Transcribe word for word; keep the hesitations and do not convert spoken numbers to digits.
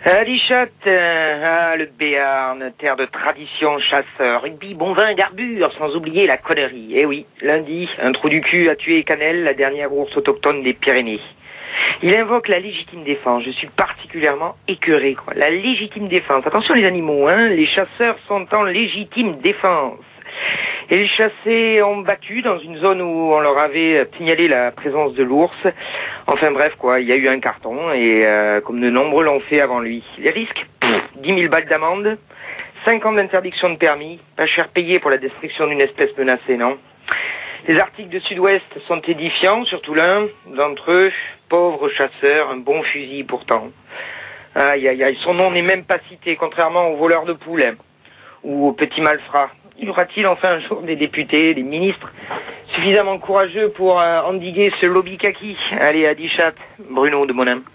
Adichat, euh, ah, le Béarn, terre de tradition, chasseur, rugby, bon vin, garbure, sans oublier la connerie. Eh oui, lundi, un trou du cul a tué Canel, la dernière ours autochtone des Pyrénées. Il invoque la légitime défense. Je suis particulièrement écœuré, quoi. La légitime défense. Attention les animaux, hein. Les chasseurs sont en légitime défense. Et les chassés ont battu dans une zone où on leur avait signalé la présence de l'ours. Enfin bref, quoi, il y a eu un carton, et euh, comme de nombreux l'ont fait avant lui. Les risques, dix mille balles d'amende, cinq ans d'interdiction de permis, pas cher payé pour la destruction d'une espèce menacée, non? Les articles de Sud-Ouest sont édifiants, surtout l'un d'entre eux, pauvre chasseur, un bon fusil pourtant. Aïe aïe aïe, son nom n'est même pas cité, contrairement aux voleurs de poules, hein, ou aux petits malfrats. Y aura-t-il enfin un jour des députés, des ministres suffisamment courageux pour euh, endiguer ce lobby kaki? Allez, Adichat, Bruno de Monin.